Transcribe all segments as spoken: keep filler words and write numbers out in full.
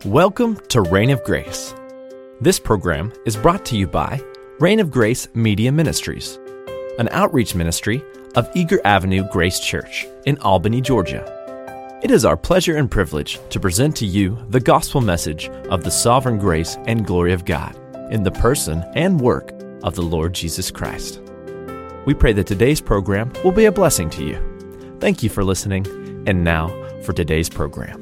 Welcome to Reign of Grace. This program is brought to you by Reign of Grace Media Ministries, an outreach ministry of Eager Avenue Grace Church in Albany, Georgia. It is our pleasure and privilege to present to you the gospel message of the sovereign grace and glory of God in the person and work of the Lord Jesus Christ. We pray that today's program will be a blessing to you. Thank you for listening, and now for today's program.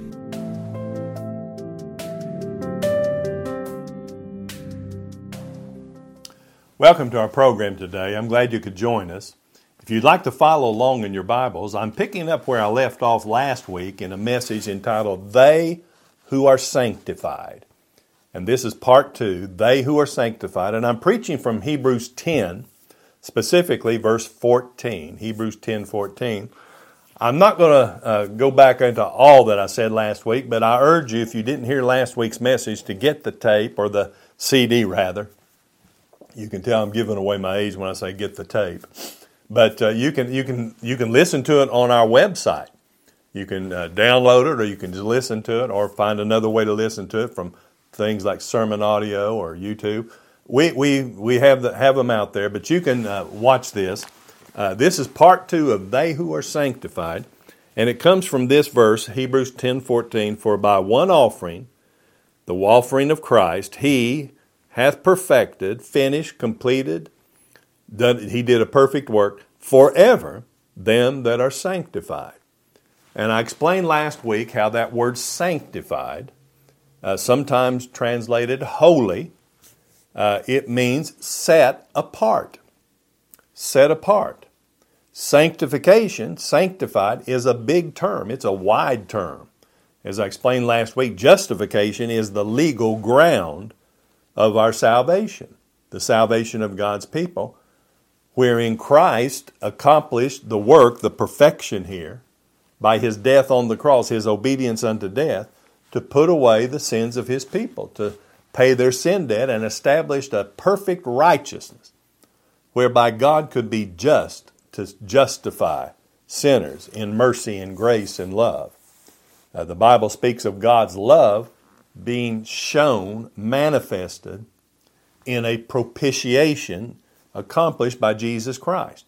Welcome to our program today. I'm glad you could join us. If you'd like to follow along in your Bibles, I'm picking up where I left off last week in a message entitled, They Who Are Sanctified. And this is part two, They Who Are Sanctified. And I'm preaching from Hebrews ten, specifically verse fourteen, Hebrews ten fourteen. I'm not going to uh, go back into all that I said last week, but I urge you, if you didn't hear last week's message, to get the tape, or the C D rather. You can tell I'm giving away my age when I say get the tape. But uh, you can you can you can listen to it on our website. You can uh, download it, or you can just listen to it, or find another way to listen to it from things like Sermon Audio or YouTube. We we we have the, have them out there, but you can uh, watch this. Uh, this is part two of They Who Are Sanctified, and it comes from this verse, Hebrews ten fourteen. For by one offering, the offering of Christ, He hath perfected, finished, completed, done, He did a perfect work, forever them that are sanctified. And I explained last week how that word sanctified, uh, sometimes translated holy, uh, it means set apart. Set apart. Sanctification, sanctified, is a big term. It's a wide term. As I explained last week, justification is the legal ground of our salvation, the salvation of God's people, wherein Christ accomplished the work, the perfection here, by His death on the cross, His obedience unto death, to put away the sins of His people, to pay their sin debt, and established a perfect righteousness, whereby God could be just to justify sinners in mercy and grace and love. Uh, the Bible speaks of God's love being shown, manifested in a propitiation accomplished by Jesus Christ.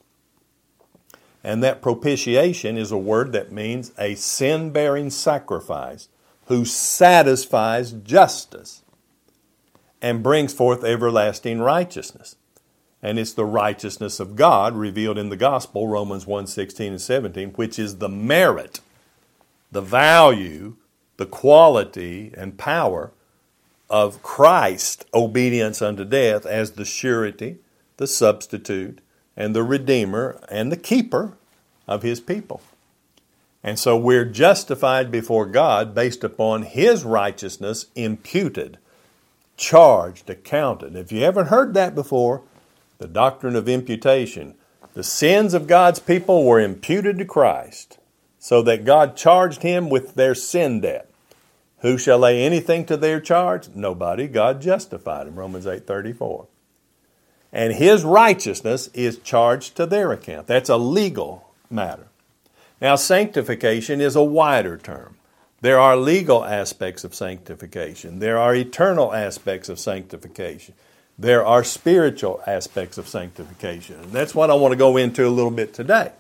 And that propitiation is a word that means a sin-bearing sacrifice who satisfies justice and brings forth everlasting righteousness. And it's the righteousness of God revealed in the gospel, Romans one sixteen and seventeen, which is the merit, the value, the quality and power of Christ's obedience unto death as the surety, the substitute, and the redeemer, and the keeper of His people. And so we're justified before God based upon His righteousness imputed, charged, accounted. If you haven't heard that before, the doctrine of imputation, the sins of God's people were imputed to Christ, so that God charged Him with their sin debt. Who shall lay anything to their charge? Nobody. God justified them, Romans eight thirty-four. And His righteousness is charged to their account. That's a legal matter. Now, sanctification is a wider term. There are legal aspects of sanctification. There are eternal aspects of sanctification. There are spiritual aspects of sanctification. And that's what I want to go into a little bit today.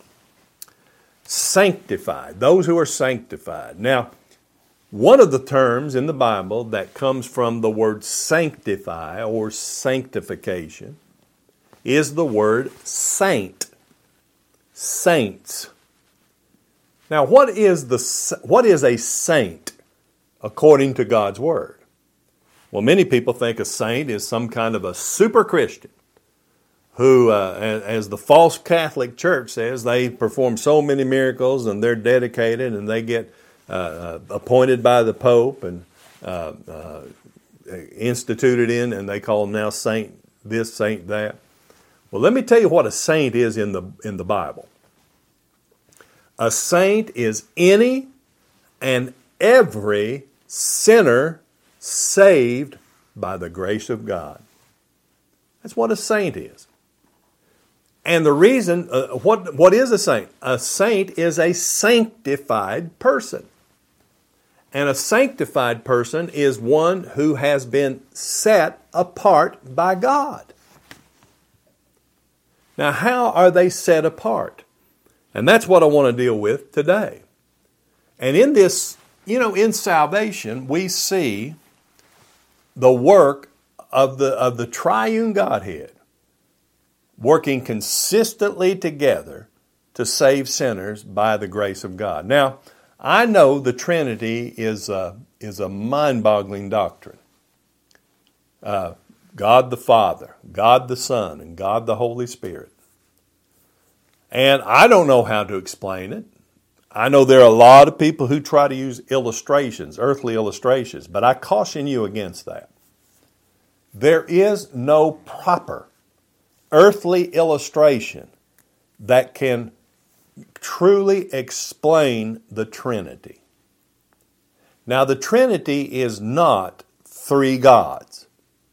Sanctified, those who are sanctified. Now, one of the terms in the Bible that comes from the word sanctify or sanctification is the word saint. Saints. Now, what is the what is a saint according to God's Word? Well, many people think a saint is some kind of a super Christian who, uh, as the false Catholic Church says, they perform so many miracles and they're dedicated and they get uh, appointed by the Pope and uh, uh, instituted in, and they call them now saint this, saint that. Well, let me tell you what a saint is in the in the Bible. A saint is any and every sinner saved by the grace of God. That's what a saint is. And the reason, uh, what what is a saint? A saint is a sanctified person. And a sanctified person is one who has been set apart by God. Now, how are they set apart? And that's what I want to deal with today. And in this, you know, in salvation, we see the work of the, of the triune Godhead working consistently together to save sinners by the grace of God. Now, I know the Trinity is a, is a mind-boggling doctrine. Uh, God the Father, God the Son, and God the Holy Spirit. And I don't know how to explain it. I know there are a lot of people who try to use illustrations, earthly illustrations, but I caution you against that. There is no proper earthly illustration that can truly explain the Trinity. Now, the Trinity is not three gods.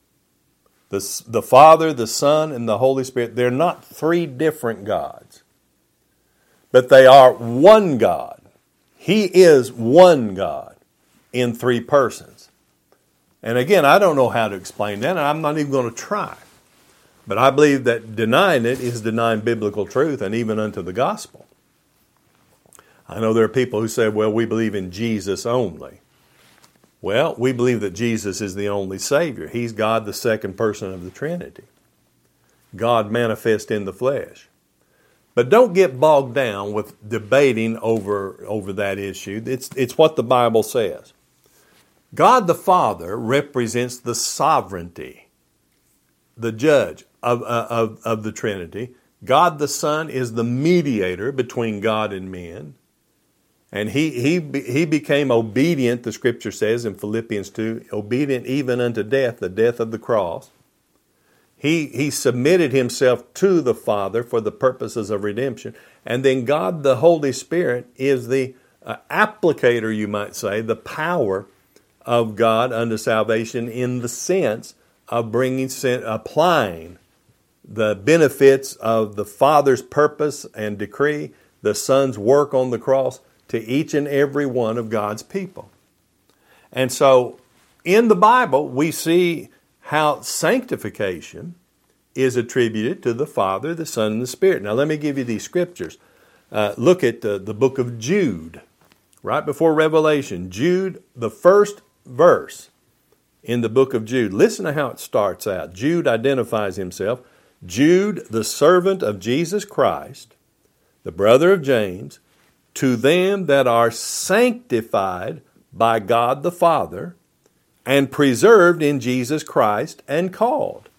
The, the Father, the Son, and the Holy Spirit, they're not three different gods. But they are one God. He is one God in three persons. And again, I don't know how to explain that, and I'm not even going to try. But I believe that denying it is denying biblical truth and even unto the gospel. I know there are people who say, well, we believe in Jesus only. Well, we believe that Jesus is the only Savior. He's God, the second person of the Trinity. God manifest in the flesh. But don't get bogged down with debating over, over that issue. It's, it's what the Bible says. God the Father represents the sovereignty, the judge of, of, of the Trinity. God the Son is the mediator between God and men. And he, he, he became obedient, the Scripture says in Philippians two, obedient even unto death, the death of the cross. He, he submitted himself to the Father for the purposes of redemption. And then God the Holy Spirit is the uh, applicator, you might say, the power of God unto salvation in the sense of bringing, applying the benefits of the Father's purpose and decree, the Son's work on the cross, to each and every one of God's people. And so, in the Bible, we see how sanctification is attributed to the Father, the Son, and the Spirit. Now, let me give you these scriptures. Uh, look at the, the book of Jude, right before Revelation. Jude, the first verse in the book of Jude. Listen to how it starts out. Jude identifies himself. Jude, the servant of Jesus Christ, the brother of James, to them that are sanctified by God the Father and preserved in Jesus Christ and called.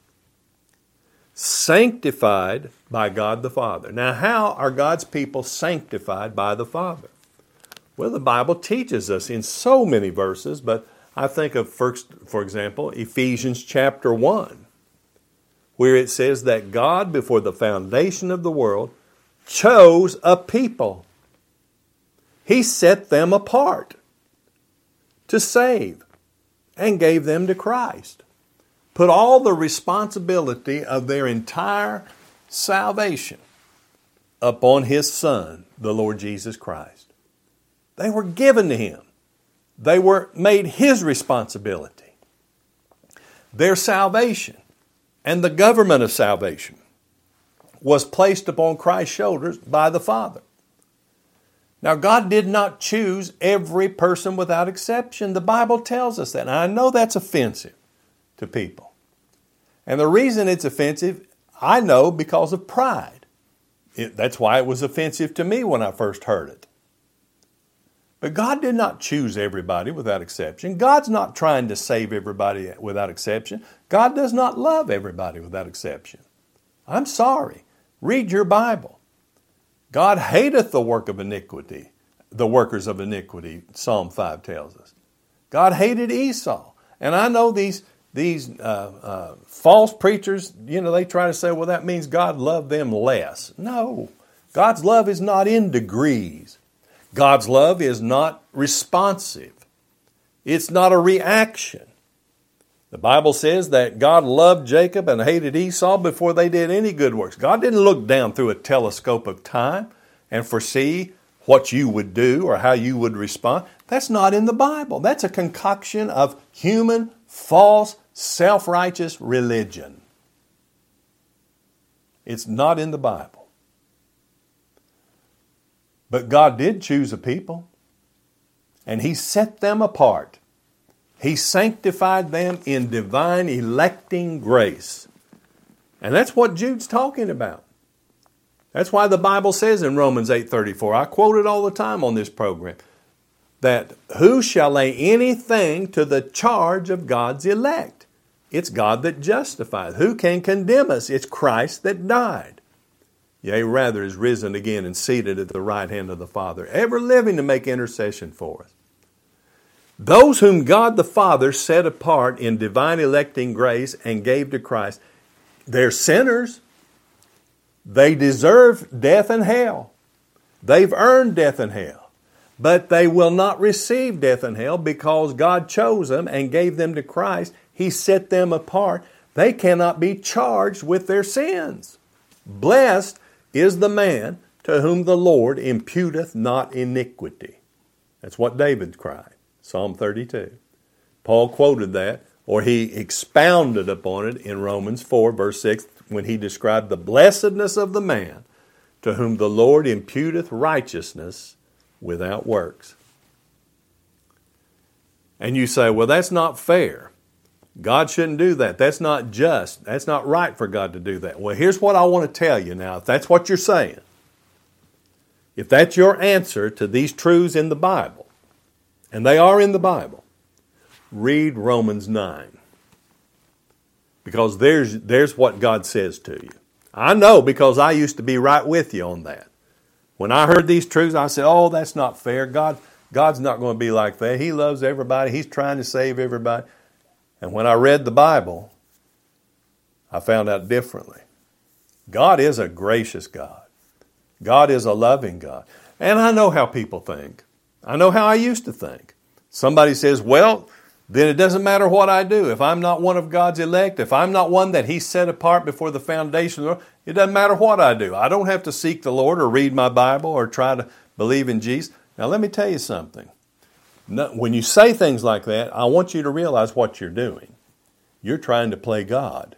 Sanctified by God the Father. Now, how are God's people sanctified by the Father? Well, the Bible teaches us in so many verses, but I think of, first, for example, Ephesians chapter one, where it says that God, before the foundation of the world, chose a people. He set them apart to save and gave them to Christ. Put all the responsibility of their entire salvation upon His Son, the Lord Jesus Christ. They were given to Him. They were made His responsibility. Their salvation and the government of salvation was placed upon Christ's shoulders by the Father. Now, God did not choose every person without exception. The Bible tells us that. And I know that's offensive to people. And the reason it's offensive, I know, because of pride. It, that's why it was offensive to me when I first heard it. But God did not choose everybody without exception. God's not trying to save everybody without exception. God does not love everybody without exception. I'm sorry. Read your Bible. God hateth the work of iniquity, the workers of iniquity, Psalm five tells us. God hated Esau. And I know these, these uh, uh, false preachers, you know, they try to say, well, that means God loved them less. No, God's love is not in degrees. God's love is not responsive. It's not a reaction. The Bible says that God loved Jacob and hated Esau before they did any good works. God didn't look down through a telescope of time and foresee what you would do or how you would respond. That's not in the Bible. That's a concoction of human, false, self-righteous religion. It's not in the Bible. But God did choose a people, and He set them apart. He sanctified them in divine electing grace. And that's what Jude's talking about. That's why the Bible says in Romans eight thirty-four, I quote it all the time on this program, that who shall lay anything to the charge of God's elect? It's God that justifies. Who can condemn us? It's Christ that died. Yea, rather is risen again and seated at the right hand of the Father, ever living to make intercession for us. Those whom God the Father set apart in divine electing grace and gave to Christ, they're sinners. They deserve death and hell. They've earned death and hell. But they will not receive death and hell because God chose them and gave them to Christ. He set them apart. They cannot be charged with their sins. Blessed is the man to whom the Lord imputeth not iniquity. That's what David cried, Psalm thirty-two. Paul quoted that, or he expounded upon it in Romans four, verse six, when he described the blessedness of the man to whom the Lord imputeth righteousness without works. And you say, well, that's not fair. God shouldn't do that. That's not just. That's not right for God to do that. Well, here's what I want to tell you now. If that's what you're saying, if that's your answer to these truths in the Bible, and they are in the Bible, read Romans nine. Because there's, there's what God says to you. I know because I used to be right with you on that. When I heard these truths, I said, oh, that's not fair. God, God's not going to be like that. He loves everybody. He's trying to save everybody. And when I read the Bible, I found out differently. God is a gracious God. God is a loving God. And I know how people think. I know how I used to think. Somebody says, well, then it doesn't matter what I do. If I'm not one of God's elect, if I'm not one that He set apart before the foundation of the world, it doesn't matter what I do. I don't have to seek the Lord or read my Bible or try to believe in Jesus. Now let me tell you something. When you say things like that, I want you to realize what you're doing. You're trying to play God.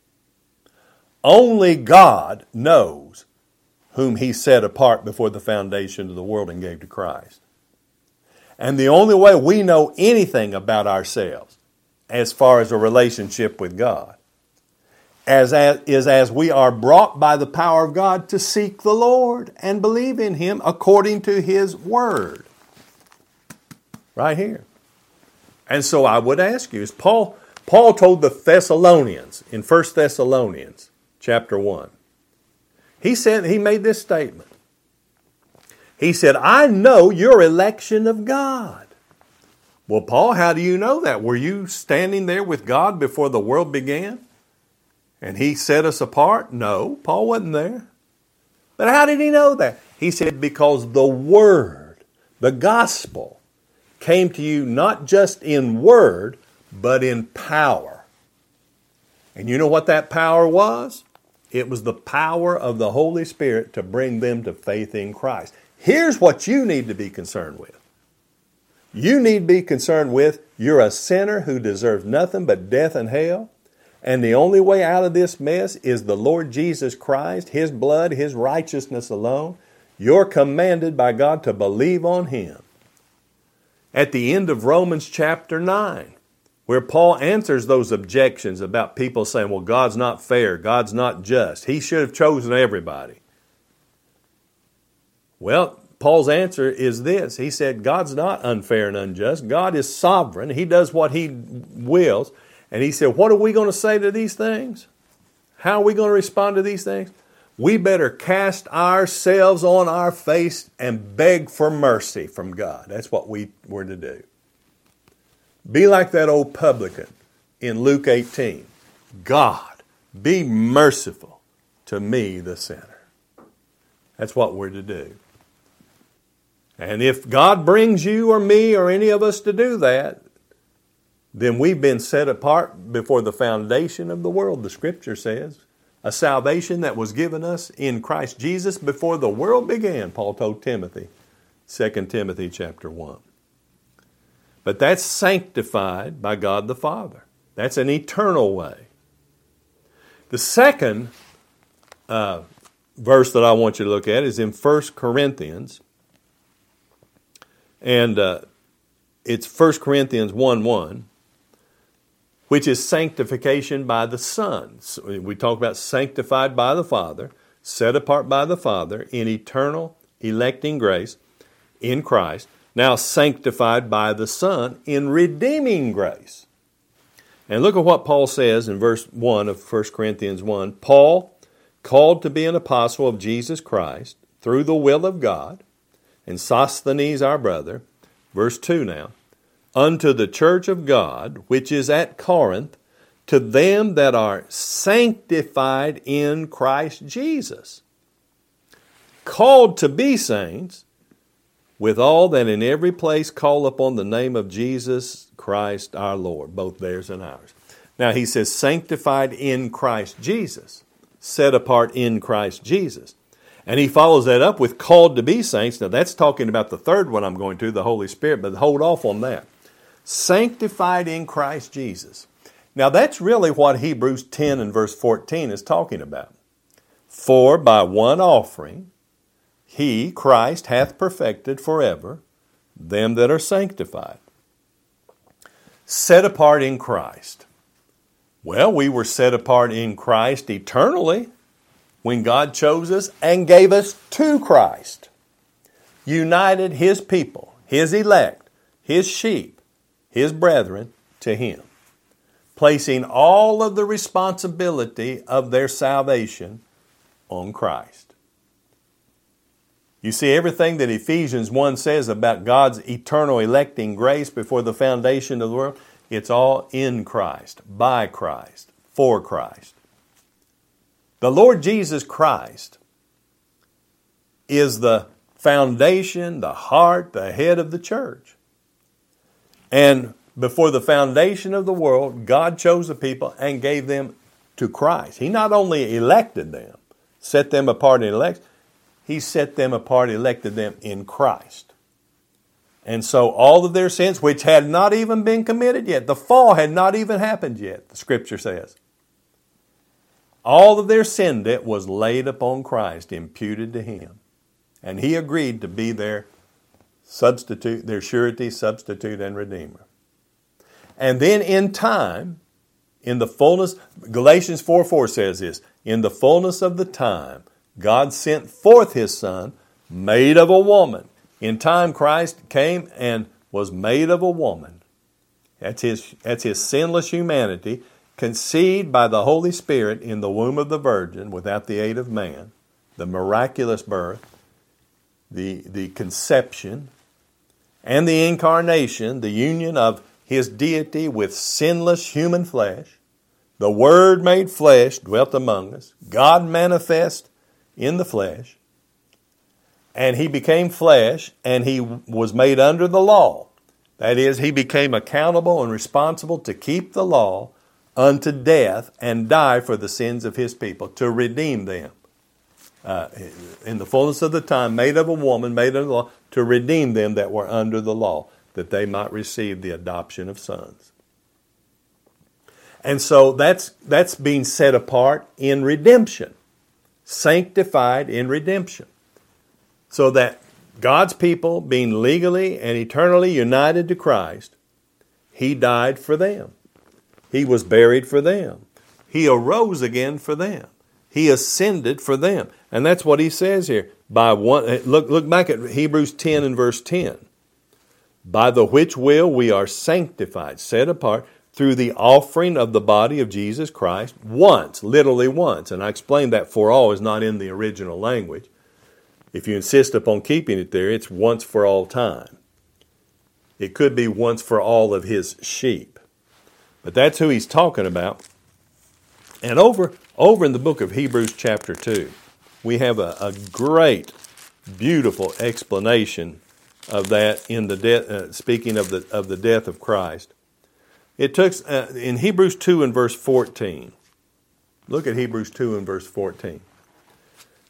Only God knows whom He set apart before the foundation of the world and gave to Christ. And the only way we know anything about ourselves as far as a relationship with God as, as, is as we are brought by the power of God to seek the Lord and believe in Him according to His Word. Right here. And so I would ask you, as Paul, Paul told the Thessalonians in First Thessalonians chapter one, he said, he made this statement. He said, I know your election of God. Well, Paul, how do you know that? Were you standing there with God before the world began? And He set us apart? No, Paul wasn't there. But how did he know that? He said, because the Word, the gospel, came to you not just in word, but in power. And you know what that power was? It was the power of the Holy Spirit to bring them to faith in Christ. Here's what you need to be concerned with. You need to be concerned with, you're a sinner who deserves nothing but death and hell. And the only way out of this mess is the Lord Jesus Christ, His blood, His righteousness alone. You're commanded by God to believe on Him. At the end of Romans chapter nine, where Paul answers those objections about people saying, well, God's not fair, God's not just, He should have chosen everybody. Well, Paul's answer is this. He said, God's not unfair and unjust. God is sovereign. He does what He wills. And he said, what are we going to say to these things? How are we going to respond to these things? We better cast ourselves on our face and beg for mercy from God. That's what we were to do. Be like that old publican in Luke eighteen. God, be merciful to me, the sinner. That's what we're to do. And if God brings you or me or any of us to do that, then we've been set apart before the foundation of the world, the Scripture says. A salvation that was given us in Christ Jesus before the world began, Paul told Timothy Second Timothy chapter one. But that's sanctified by God the Father. That's an eternal way. The second uh, verse that I want you to look at is in First Corinthians. And uh, it's First Corinthians one one, which is sanctification by the Son. So we talk about sanctified by the Father, set apart by the Father in eternal electing grace in Christ, now sanctified by the Son in redeeming grace. And look at what Paul says in verse one of First Corinthians one. Paul, called to be an apostle of Jesus Christ through the will of God, and Sosthenes our brother, verse two now, unto the church of God, which is at Corinth, to them that are sanctified in Christ Jesus, called to be saints, with all that in every place call upon the name of Jesus Christ our Lord, both theirs and ours. Now he says sanctified in Christ Jesus, set apart in Christ Jesus. And he follows that up with called to be saints. Now that's talking about the third one I'm going to, the Holy Spirit, but hold off on that. Sanctified in Christ Jesus. Now that's really what Hebrews ten and verse fourteen is talking about. For by one offering, He, Christ, hath perfected forever them that are sanctified. Set apart in Christ. Well, we were set apart in Christ eternally when God chose us and gave us to Christ. United His people, His elect, His sheep, His brethren to Him. Placing all of the responsibility of their salvation on Christ. You see, everything that Ephesians one says about God's eternal electing grace before the foundation of the world, it's all in Christ, by Christ, for Christ. The Lord Jesus Christ is the foundation, the heart, the head of the church. And before the foundation of the world, God chose a people and gave them to Christ. He not only elected them, set them apart in election, He set them apart, elected them in Christ. And so all of their sins, which had not even been committed yet, the fall had not even happened yet, the Scripture says. All of their sin debt was laid upon Christ, imputed to Him. And He agreed to be their substitute, their surety, substitute, and redeemer. And then in time, in the fullness, Galatians four four says this, in the fullness of the time, God sent forth His Son, made of a woman. In time, Christ came and was made of a woman. That's His, that's His sinless humanity, conceived by the Holy Spirit in the womb of the Virgin without the aid of man, the miraculous birth, the, the conception, and the incarnation, the union of His deity with sinless human flesh. The Word made flesh dwelt among us. God manifest in the flesh. And He became flesh, and He was made under the law. That is, He became accountable and responsible to keep the law unto death and die for the sins of His people, to redeem them. Uh, in the fullness of the time, made of a woman, made of the law, to redeem them that were under the law, that they might receive the adoption of sons. And so that's that's being set apart in redemption, sanctified in redemption. So that God's people, being legally and eternally united to Christ, He died for them. He was buried for them. He arose again for them. He ascended for them. And that's what He says here. By one, look, look back at Hebrews ten and verse ten. By the which will we are sanctified, set apart, through the offering of the body of Jesus Christ once, literally once. And I explained that for all is not in the original language. If you insist upon keeping it there, it's once for all time. It could be once for all of His sheep. But that's who he's talking about. And over, over in the book of Hebrews chapter two, we have a, a great, beautiful explanation of that in the death, uh, speaking of the of the death of Christ. It took uh, in Hebrews two and verse fourteen. Look at Hebrews two and verse fourteen.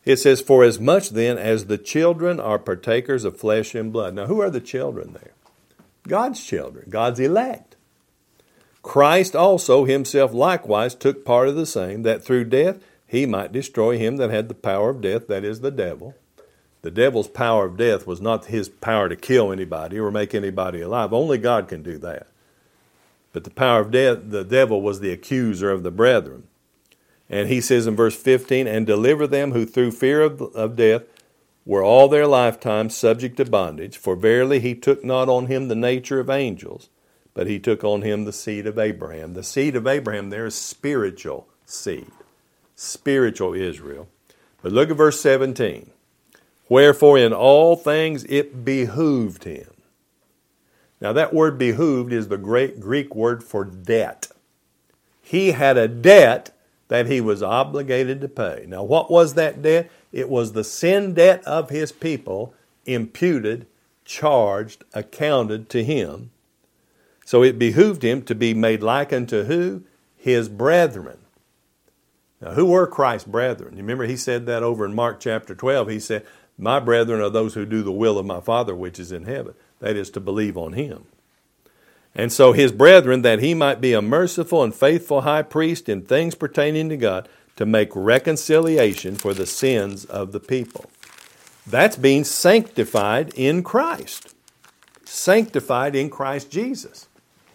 It says, for as much then as the children are partakers of flesh and blood. Now, who are the children there? God's children, God's elect. Christ also himself likewise took part of the same, that through death he might destroy him that had the power of death, that is the devil. The devil's power of death was not his power to kill anybody or make anybody alive. Only God can do that. But the power of death, the devil was the accuser of the brethren. And he says in verse fifteen, and deliver them who through fear of, of death were all their lifetime subject to bondage. For verily he took not on him the nature of angels, but he took on him the seed of Abraham. The seed of Abraham there is spiritual seed, spiritual Israel. But look at verse seventeen. Wherefore in all things it behooved him. Now that word behooved is the great Greek word for debt. He had a debt that he was obligated to pay. Now what was that debt? It was the sin debt of his people, imputed, charged, accounted to him. So it behooved him to be made like unto who? His brethren. Now who were Christ's brethren? You remember he said that over in Mark chapter twelve. He said, my brethren are those who do the will of my Father which is in heaven. That is to believe on him. And so his brethren, that he might be a merciful and faithful high priest in things pertaining to God, to make reconciliation for the sins of the people. That's being sanctified in Christ. Sanctified in Christ Jesus.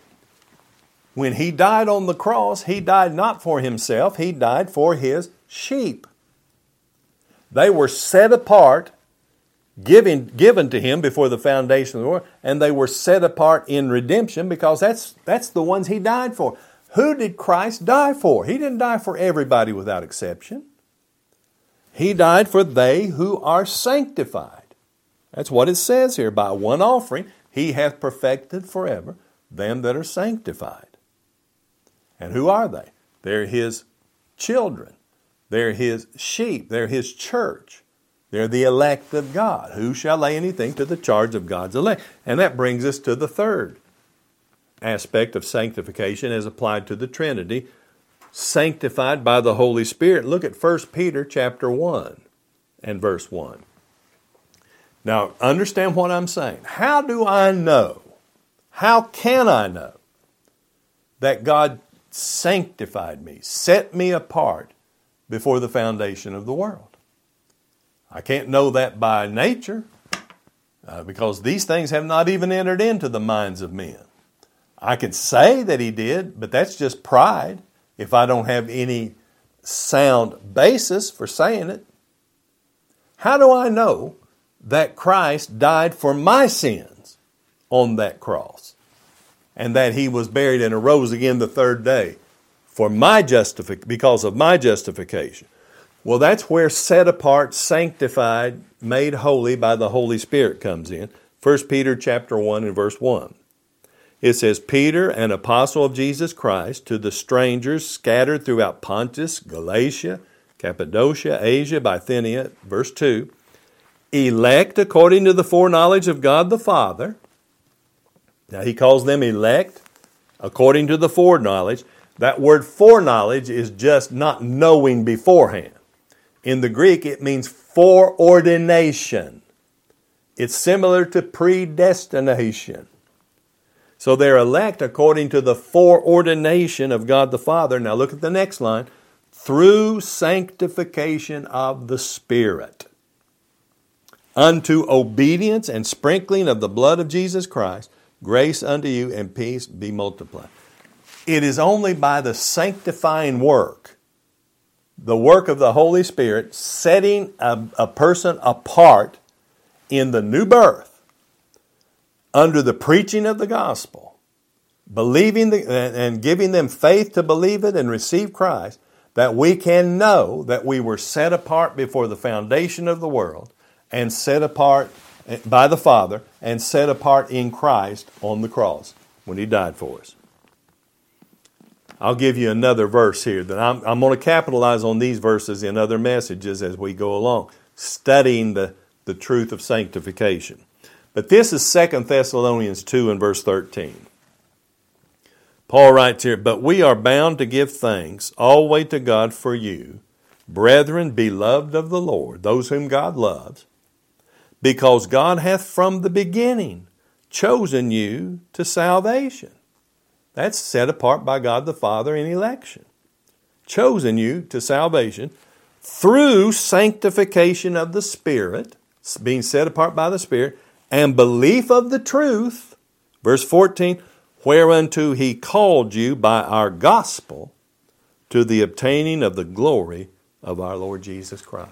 When he died on the cross, he died not for himself, he died for his sheep. They were set apart, given, given to him before the foundation of the world, and they were set apart in redemption because that's, that's the ones he died for. Who did Christ die for? He didn't die for everybody without exception. He died for they who are sanctified. That's what it says here. By one offering, he hath perfected forever them that are sanctified. And who are they? They're his children. They're his sheep. They're his church. They're the elect of God. Who shall lay anything to the charge of God's elect? And that brings us to the third aspect of sanctification as applied to the Trinity, sanctified by the Holy Spirit. Look at First Peter chapter one and verse one. Now, understand what I'm saying. How do I know? How can I know that God sanctified me, set me apart before the foundation of the world? I can't know that by nature uh, because these things have not even entered into the minds of men. I can say that he did, but that's just pride if I don't have any sound basis for saying it. How do I know that Christ died for my sins on that cross and that he was buried and arose again the third day for my justific- because of my justification? Well, that's where set apart, sanctified, made holy by the Holy Spirit comes in. First Peter chapter one and verse one. It says, Peter, an apostle of Jesus Christ, to the strangers scattered throughout Pontus, Galatia, Cappadocia, Asia, Bithynia, verse two, elect according to the foreknowledge of God the Father. Now he calls them elect according to the foreknowledge. That word foreknowledge is just not knowing beforehand. In the Greek, it means foreordination. It's similar to predestination. So they're elect according to the foreordination of God the Father. Now look at the next line. Through sanctification of the Spirit, unto obedience and sprinkling of the blood of Jesus Christ, grace unto you and peace be multiplied. It is only by the sanctifying work, the work of the Holy Spirit, setting a, a person apart in the new birth, under the preaching of the gospel, believing the, and giving them faith to believe it and receive Christ, that we can know that we were set apart before the foundation of the world and set apart by the Father and set apart in Christ on the cross when he died for us. I'll give you another verse here that I'm, I'm going to capitalize on these verses in other messages as we go along, studying the, the truth of sanctification. But this is Second Thessalonians two and verse thirteen. Paul writes here, but we are bound to give thanks always to God for you, Brethren, beloved of the Lord, those whom God loves, because God hath from the beginning chosen you to salvation. That's set apart by God the Father in election. Chosen you to salvation through sanctification of the Spirit, being set apart by the Spirit, and belief of the truth. Verse fourteen, whereunto He called you by our gospel to the obtaining of the glory of our Lord Jesus Christ.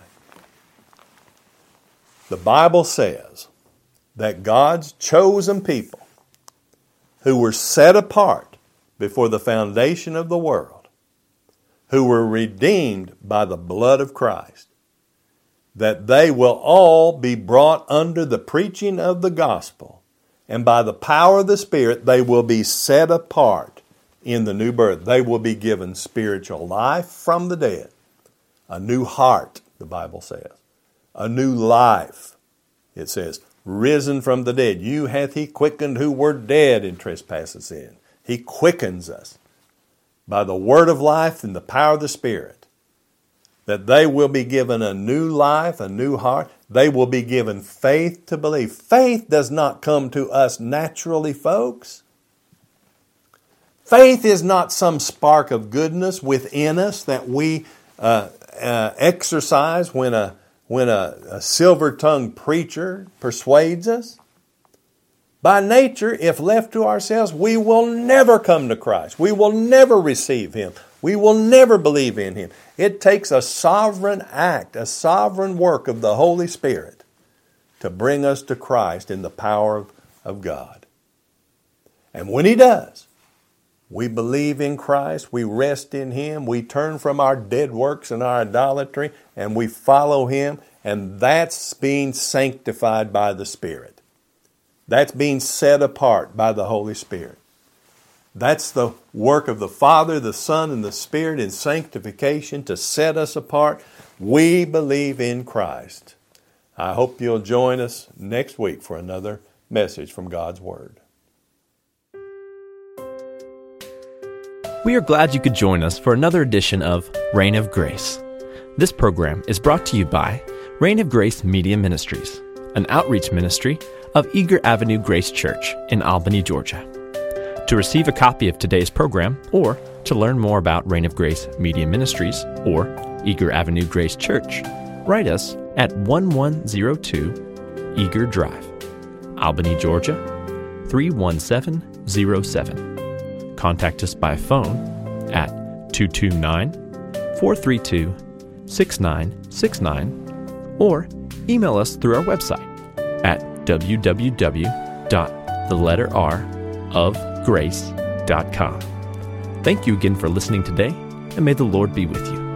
The Bible says that God's chosen people who were set apart before the foundation of the world, who were redeemed by the blood of Christ, that they will all be brought under the preaching of the gospel, and by the power of the Spirit they will be set apart in the new birth. They will be given spiritual life from the dead, a new heart, the Bible says, a new life. It says, risen from the dead. You hath He quickened who were dead in trespasses sin. He quickens us by the word of life and the power of the Spirit, that they will be given a new life, a new heart. They will be given faith to believe. Faith does not come to us naturally, folks. Faith is not some spark of goodness within us that we uh, uh, exercise when a when a, a silver-tongued preacher persuades us. By nature, if left to ourselves, we will never come to Christ. We will never receive Him. We will never believe in Him. It takes a sovereign act, a sovereign work of the Holy Spirit to bring us to Christ in the power of, of God. And when He does, we believe in Christ, we rest in Him, we turn from our dead works and our idolatry, and we follow Him, and that's being sanctified by the Spirit. That's being set apart by the Holy Spirit. That's the work of the Father, the Son, and the Spirit in sanctification to set us apart. We believe in Christ. I hope you'll join us next week for another message from God's Word. We are glad you could join us for another edition of Reign of Grace. This program is brought to you by Reign of Grace Media Ministries, an outreach ministry of Eager Avenue Grace Church in Albany, Georgia. To receive a copy of today's program or to learn more about Reign of Grace Media Ministries or Eager Avenue Grace Church, write us at eleven oh two Eager Drive, Albany, Georgia three one seven oh seven. Contact us by phone at two two nine, four three two, six nine six nine or email us through our website at w w w dot the letter r of grace dot com. Thank you again for listening today, and may the Lord be with you.